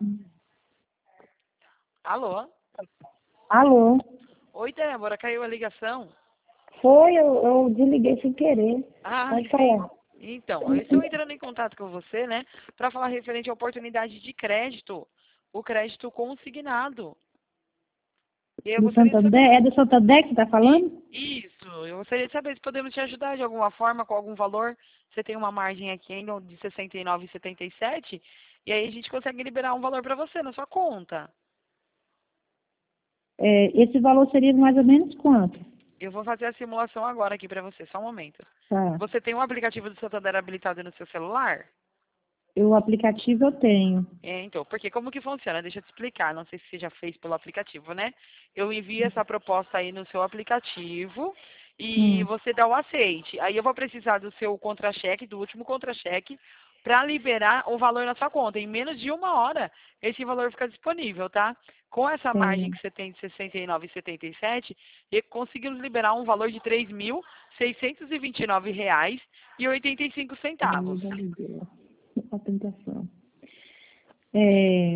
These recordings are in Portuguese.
Alô? Alô? Oi, Débora, caiu a ligação? Foi, eu desliguei sem querer. Ah, Pode sim. falar. Então, eu estou entrando em contato com você, né, para falar referente à oportunidade de crédito, o crédito consignado. E eu Do gostaria de saber. Santander? É do Santander que você tá falando? Isso, eu gostaria de saber se podemos te ajudar de alguma forma, com algum valor. Você tem uma margem aqui ainda de 69,77 e aí a gente consegue liberar um valor para você na sua conta. É, esse valor seria mais ou menos quanto? Eu vou fazer a simulação agora aqui para você, só um momento. Tá. Você tem um aplicativo do Santander habilitado no seu celular? O aplicativo eu tenho. Então, porque como que funciona? Deixa eu te explicar, não sei se você já fez pelo aplicativo, né? Eu envio essa proposta aí no seu aplicativo e Hum. você dá o aceite. Aí eu vou precisar do seu contra-cheque, do último contra-cheque, para liberar o valor na sua conta. Em menos de 1 hora, esse valor fica disponível, tá? Com essa margem Tem. que você tem de 69,77, conseguimos liberar um valor de R$ 3.629,85. A tentação. É,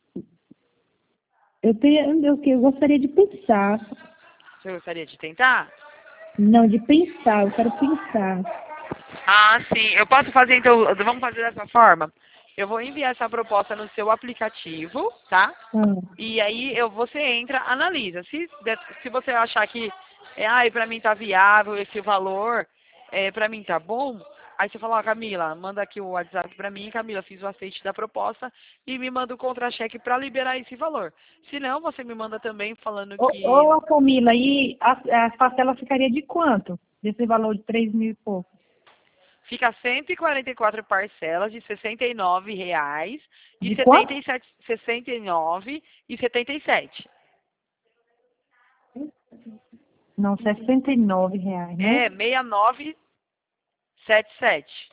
eu gostaria de pensar. Você gostaria de tentar? Não, de pensar, eu quero pensar. Ah, sim. Eu posso fazer, então, vamos fazer dessa forma. Eu vou enviar essa proposta no seu aplicativo, tá? Ah, E aí você entra, analisa. Se você achar que, ai, pra mim tá viável esse valor, pra mim tá bom, aí você fala, ó, Camila, manda aqui o WhatsApp pra mim, Camila, fiz o aceite da proposta e me manda o contra-cheque pra liberar esse valor. Se não, você me manda também falando que ô, Camila, e a parcela ficaria de quanto? Desse valor de 3.000 e pouco? fica 144 parcelas de R$ 69,00 e De quanto? 69,77. Não, R$ 69, né? É 6977.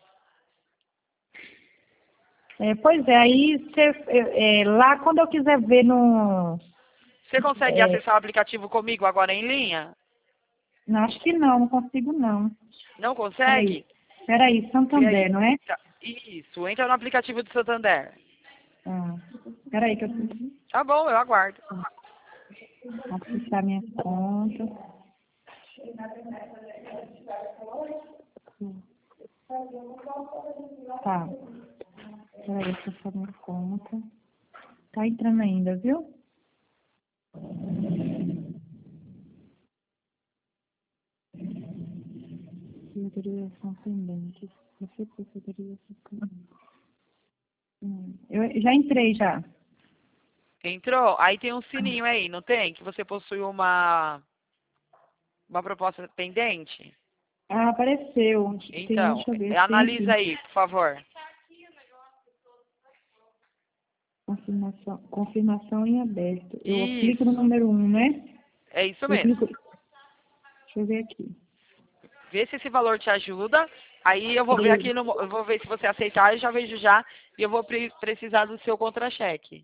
É, pois é, aí lá quando eu quiser ver no. Você consegue É, acessar o aplicativo comigo agora em linha? não, acho que não, não consigo não. Não Peraí, consegue? peraí, Vê Santander, aí. não é? Tá. Isso, entra no aplicativo do Santander. Ah, peraí, que eu preciso Tá bom, eu aguardo. acessar minha conta. Tá, peraí, acessar minha conta. Tá entrando ainda, viu? Autorização pendente. Você poderia ficar. Eu já entrei já. Entrou? Aí tem um sininho aí, não tem? Que você possui uma proposta pendente? Ah, apareceu. Então, Deixa eu ver, tem analisa aqui. aí, por favor. Confirmação em aberto. Eu clico no Isso, número 1, né? é isso Eu mesmo. clico. Deixa eu ver aqui. Vê se esse valor te ajuda. Aí eu vou ver Três. aqui, eu vou ver se você aceitar, eu já vejo já. E eu vou precisar do seu contra-cheque.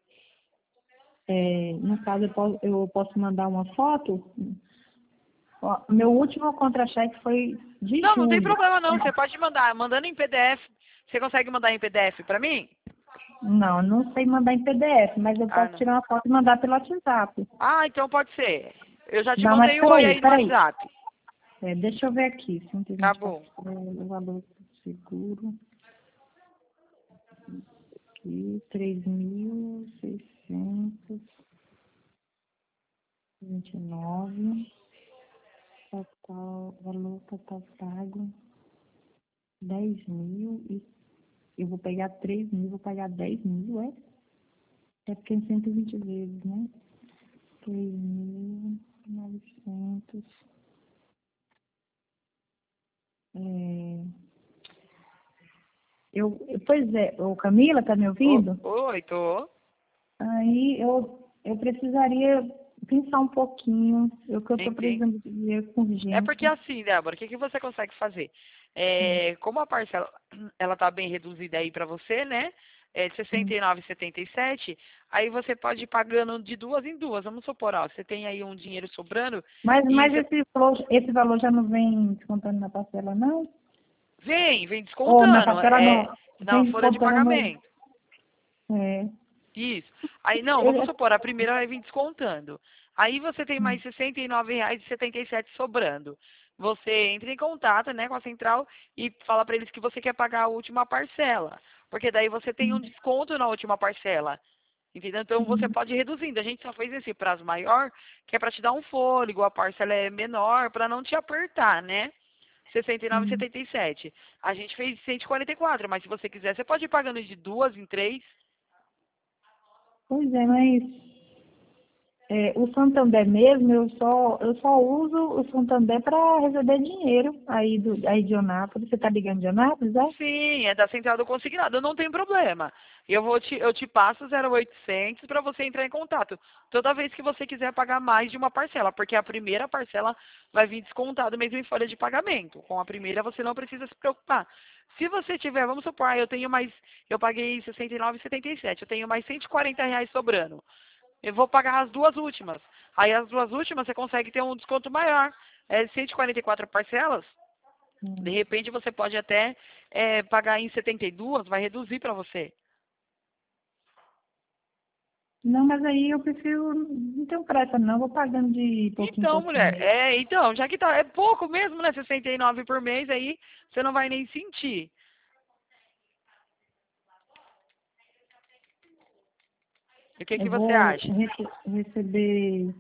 No caso, eu posso mandar uma foto. Ó, meu último contra-cheque foi de Não, não tem julho. problema não. Você pode mandar. Mandando em PDF. Você consegue mandar em PDF pra mim? Não, não sei mandar em PDF, mas eu Ah, posso não. tirar uma foto e mandar pelo WhatsApp. Ah, então pode ser. Eu já te Não, mas mandei um oi peraí, aí no peraí. WhatsApp. Deixa eu ver aqui. Tá 120 bom. o valor do seguro. Aqui, 3.629. Total, valor total pago. 10.000 e eu vou pegar 3.000, vou pagar 10.000, é? É porque em 120 vezes, né? 3.900. É, pois é, ô Camila, tá me ouvindo? Oi, tô. Aí eu precisaria pensar um pouquinho, eu que eu estou Entendi. precisando de dinheiro com É porque urgência. assim, Débora, o que você consegue fazer? Como a parcela ela tá bem reduzida aí para você, né? É de Hum. 69,77, aí você pode ir pagando de duas em duas. Vamos supor, ó, você tem aí um dinheiro sobrando e Mas você esse valor já não vem descontando na parcela, não? vem Ou na descontando, parcela não, na vem folha de descontando no. pagamento. É. Isso. Aí, não, vamos supor, a primeira vai vir descontando. Aí você tem mais R$ 69,77 sobrando. Você entra em contato, né, com a central e fala para eles que você quer pagar a última parcela. Porque daí você tem um desconto na última parcela. Entendeu? Então você pode ir reduzindo. A gente só fez esse prazo maior, que é para te dar um fôlego, a parcela é menor, para não te apertar, né? R$ 69,77. A gente fez 144, mas se você quiser, você pode ir pagando de 2 em 3. Pois é, mas o Santander mesmo, eu só uso o Santander para receber dinheiro aí de Anápolis. Você tá ligando de Anápolis, é? Sim, é da central do consignado, não tem problema. Eu te passo 0,800 para você entrar em contato. Toda vez que você quiser pagar mais de uma parcela, porque a primeira parcela vai vir descontado mesmo em folha de pagamento. Com a primeira você não precisa se preocupar. Se você tiver, vamos supor, eu paguei R$ 69,77, eu tenho mais R$ 140 sobrando. Eu vou pagar as duas últimas. Aí as duas últimas você consegue ter um desconto maior. É 144 parcelas. De repente você pode até pagar em 72, vai reduzir para você. Não, mas aí eu prefiro, não tenho pressa não, vou pagando de pouquinho em Então, pouquinho. mulher, então, já que tá, é pouco mesmo, né? 69 por mês, aí você não vai nem sentir. E o que Eu que você vou acha? receber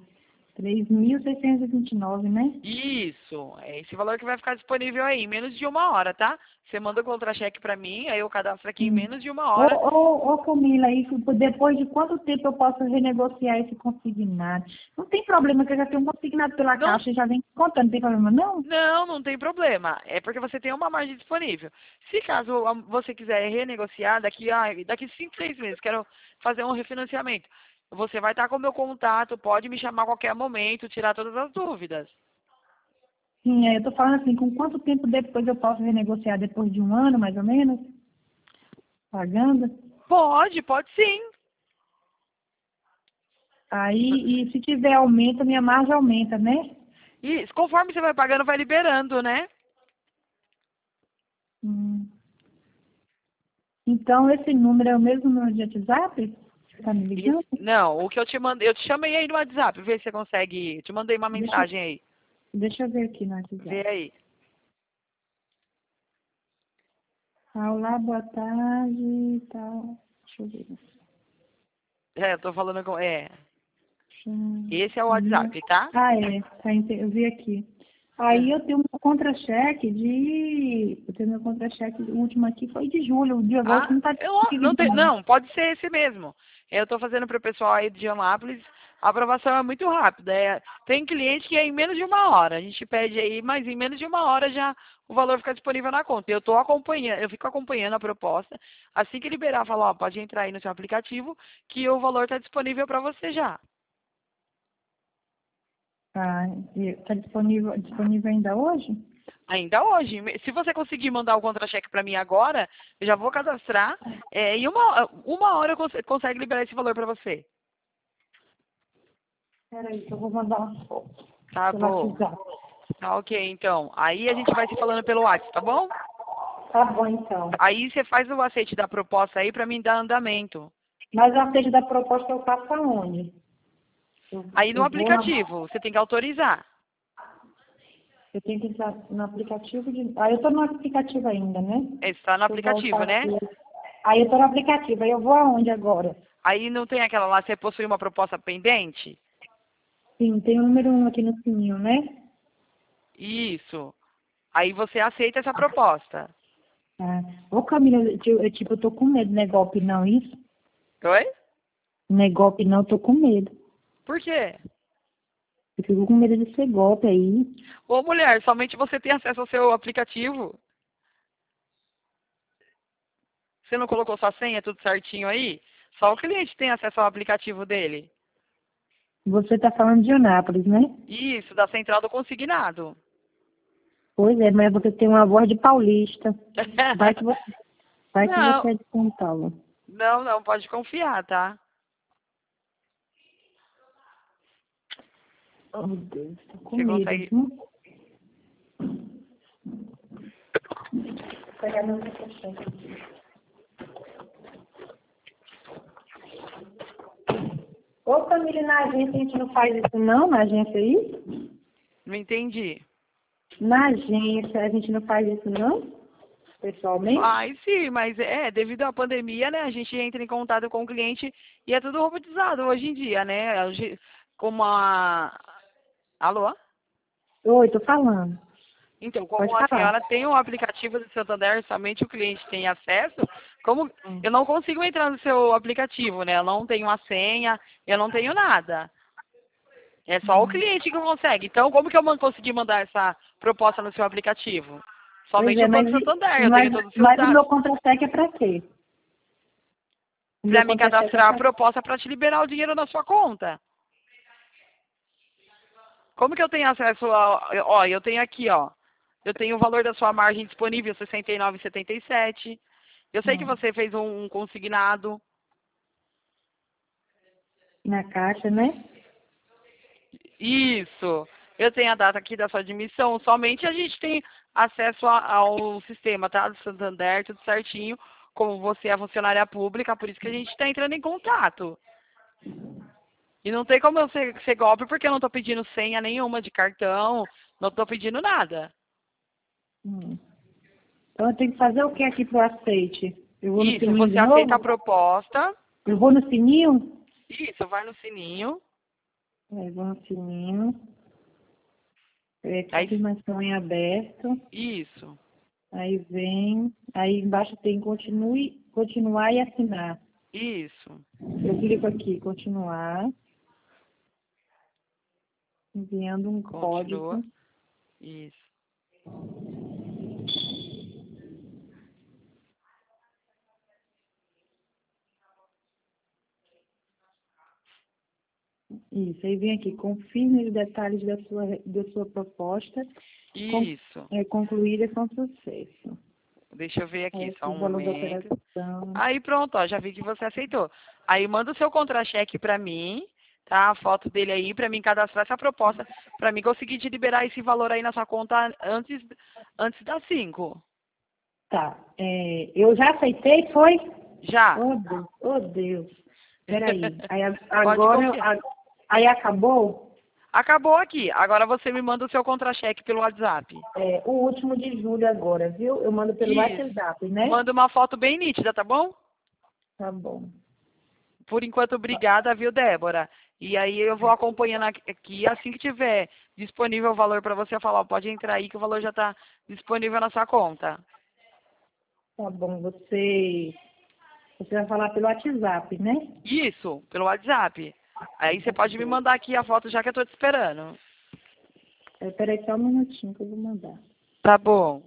3.629, né? Isso, é esse valor que vai ficar disponível aí, em menos de uma hora, tá? Você manda o contra-cheque para mim, aí eu cadastro aqui em Sim. menos de uma Ô, hora. ô, ô, Camila, isso, depois de quanto tempo eu posso renegociar esse consignado? Não tem problema que eu já tenho um consignado pela Não, Caixa e já vem contando, não tem problema não? não tem problema. É porque você tem uma margem disponível. Se caso você quiser renegociar daqui 5, 6 meses, quero fazer um refinanciamento, você vai estar com o meu contato, pode me chamar a qualquer momento, tirar todas as dúvidas. Sim, eu tô falando assim, com quanto tempo depois eu posso renegociar? Depois de um ano, mais ou menos? Pagando? Pode sim. Aí, e se tiver aumento, minha margem aumenta, né? E conforme você vai pagando, vai liberando, né? Hum. Então, esse número é o mesmo número de WhatsApp? Você tá me ligando? Não, o que eu te mandei, eu te chamei aí no WhatsApp, vê se você consegue. Eu te mandei uma Deixa, mensagem aí. deixa eu ver aqui no Vê WhatsApp. aí. Olá, boa tarde e tal. Deixa eu ver. Eu tô falando com. Hum, Esse é o WhatsApp, tá? Ah, é. Tá, eu vi aqui. Aí É. eu tenho um contra-cheque de... Eu tenho meu contra-cheque, o último aqui foi de julho. O de agosto Ah, não tá não, disponível, não. não, pode ser esse mesmo. Eu estou fazendo para o pessoal aí de Anápolis, a aprovação é muito rápida. Tem cliente que é em menos de uma hora. A gente pede aí, mas em menos de uma hora já o valor fica disponível na conta. Eu fico acompanhando a proposta. Assim que liberar, fala, ó, pode entrar aí no seu aplicativo, que o valor está disponível para você já. Tá, tá disponível ainda hoje? Ainda hoje. Se você conseguir mandar o contra-cheque para mim agora, eu já vou cadastrar. Em uma hora eu consegue liberar esse valor para você. Peraí, que eu vou mandar uma foto Tá pelo bom. WhatsApp. Tá ok, então. Aí a gente vai se falando pelo WhatsApp, tá bom? Tá bom, então. Aí você faz o aceite da proposta aí pra mim dar andamento. Mas a feita da proposta eu faço aonde? Eu, Aí no eu vou na, aplicativo, você tem que autorizar. eu tenho que entrar no aplicativo de. Ah, eu tô no aplicativo ainda, né? Está no Deixa eu voltar aplicativo, né? aqui. Aí eu tô no aplicativo, aí eu vou aonde agora? Aí não tem aquela lá, você possui uma proposta pendente? Sim, tem o número 1 aqui no sininho, né? Isso. Aí você aceita essa proposta. Ah. Ô Camila, eu tô com medo, não é golpe não, isso? Oi? Não é golpe não, eu tô com medo. Por quê? Eu fico com medo de ser golpe aí. Ô mulher, somente você tem acesso ao seu aplicativo. Você não colocou sua senha, tudo certinho aí? Só o cliente tem acesso ao aplicativo dele. Você tá falando de Anápolis, né? Isso, da central do consignado. Pois é, mas você tem uma voz de paulista. Vai que você, vai que Não, você é de São Paulo. não, pode confiar, tá? Oh, meu Deus, tô com Você medo, consegue. viu? Vou pegar meu contra-cheque aqui. Ô, Camila, na agência a gente não faz isso não? Na agência aí? Não entendi. Na agência a gente não faz isso não? Pessoalmente? Ai, sim, mas devido à pandemia, né, a gente entra em contato com o cliente e é tudo robotizado hoje em dia, né? Como a... Alô? Oi, tô falando. Então, Pode como a falar. senhora tem um aplicativo do Santander, somente o cliente tem acesso, como Hum. eu não consigo entrar no seu aplicativo, né? Eu não tenho a senha, eu não tenho nada. É só o cliente que consegue. Então, como que eu consegui mandar essa proposta no seu aplicativo? Pois Somente é, o Banco Santander, eu tenho mas, todos os seus mas o dados. meu contra-cheque é pra quê? O meu Para mim contra-cheque é cadastrar a pra... proposta para te liberar o dinheiro na sua conta. Como que eu tenho acesso a... Ó, eu tenho aqui, ó. Eu tenho o valor da sua margem disponível, R$ 69,77. Eu sei que Hum. você fez um consignado. Na caixa, né? Isso. Eu tenho a data aqui da sua admissão. Somente a gente tem acesso ao sistema, tá? Do Santander, tudo certinho. Como você é funcionária pública, por isso que a gente está entrando em contato. E não tem como eu ser golpe, porque eu não estou pedindo senha nenhuma de cartão, não estou pedindo nada. Hum. Então eu tenho que fazer o que aqui pro aceite? Eu vou no Isso, sininho você de aceita a novo? proposta. Eu vou no sininho? Isso, vai no sininho. É, vou no sininho. É, Aí, confirmação em aberto. isso, Aí vem. Aí embaixo tem continuar e assinar. isso. Eu clico aqui, continuar. Enviando um Continua. código. Isso. Isso, aí vem aqui, confirme os detalhes da sua proposta, Isso. concluída com sucesso. Deixa eu ver aqui, Aí só aqui o um valor da momento. operação. Aí pronto, ó, já vi que você aceitou. Aí manda o seu contra-cheque pra mim, tá? A foto dele aí pra mim cadastrar essa proposta, pra mim conseguir te liberar esse valor aí na sua conta antes das 5. Tá, eu já aceitei, foi? Já. Oh, Deus, oh, Deus. Peraí, aí Pode agora, confiar. aí acabou? Acabou aqui. Agora você me manda o seu contra-cheque pelo WhatsApp. O último de julho agora, viu? Eu mando pelo Isso. WhatsApp, né? Manda uma foto bem nítida, tá bom? Tá bom. Por enquanto, obrigada, viu, Débora? E aí eu vou acompanhando aqui. Assim que tiver disponível o valor para você, eu falar, ó, pode entrar aí que o valor já está disponível na sua conta. Tá bom, você vai falar pelo WhatsApp, né? Isso, pelo WhatsApp. Aí você pode me mandar aqui a foto já que eu estou te esperando. Peraí só um minutinho que eu vou mandar. Tá bom.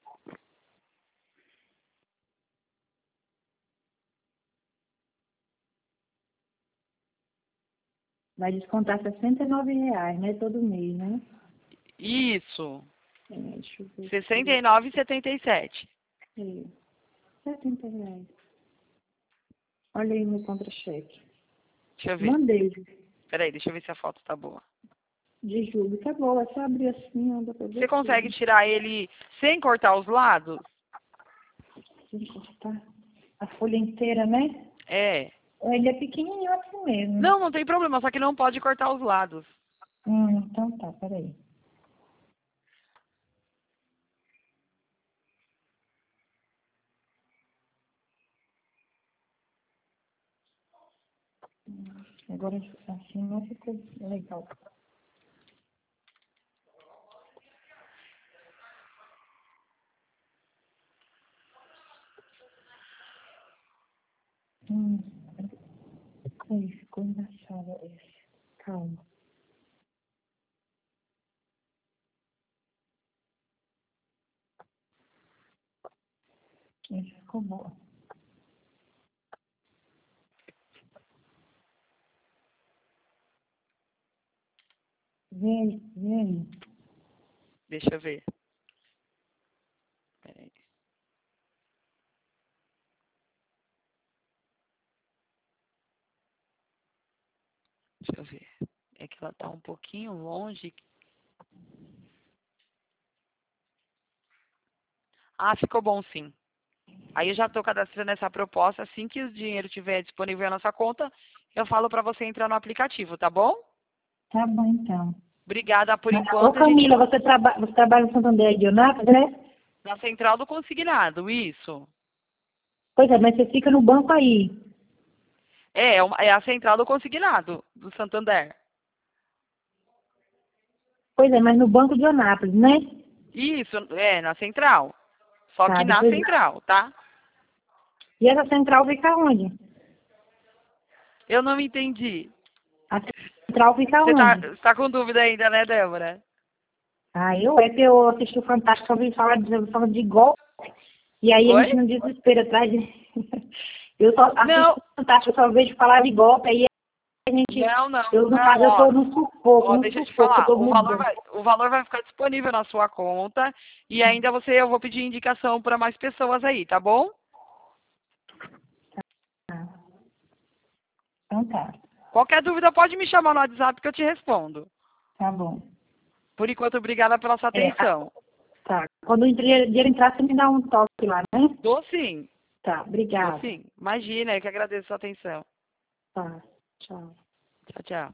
Vai descontar R$ 69, né? Todo mês, né? Isso. Deixa eu ver R$ aqui. 69,77. R$ 70. Olha aí meu contra-cheque. Deixa eu ver. Mandei. Peraí, deixa eu ver se a foto tá boa. De julho. Tá bom, é só abrir assim, ó, dá pra Você ver consegue tudo. tirar ele sem cortar os lados? Deixa eu cortar a folha inteira, né? É. Ele é pequenininho assim mesmo. Não, não tem problema, só que não pode cortar os lados. Então tá, peraí. Agora assim não ficou legal. Hum, aí ficou engraçado esse. Calma. Esse ficou bom. Vem aí. Deixa eu ver. Peraí. Deixa eu ver. É que ela tá um pouquinho longe. Ah, ficou bom sim. Aí eu já estou cadastrando essa proposta. Assim que o dinheiro estiver disponível na sua conta, eu falo para você entrar no aplicativo, tá bom? Tá bom, então. Obrigada por Ô, enquanto. A gente Camila, você trabalha no Santander de Onápolis, né? na central do consignado, isso. Pois é, mas você fica no banco aí. É a central do consignado do Santander. Pois é, mas no banco de Onápolis, né? Isso, na central. Só Tá, que na depois... central, tá? E essa central fica onde? Eu não entendi. A central fica Você onde? tá com dúvida ainda, né, Débora? Ah, é que eu assisti o Fantástico, eu ouvi falar de golpe, e aí a Oi? gente não desespera atrás de... Eu só assisto Não, o Fantástico, eu só vejo falar de golpe, aí a gente... Eu, no não, caso, eu tô no ó, sufoco, deixa eu te eu falar. tô O valor mudando. vai, o valor vai ficar disponível na sua conta e ainda eu vou pedir indicação para mais pessoas aí, tá bom? Ah, então Qualquer dúvida pode me chamar no WhatsApp que eu te respondo. tá bom. Por enquanto, obrigada pela sua É, atenção. tá. Quando o dinheiro entrar, você me dá um toque lá, né? Dou sim, Tá, dou obrigada. sim. Imagina, eu que agradeço a sua atenção. Tá, tchau. Tchau, tchau.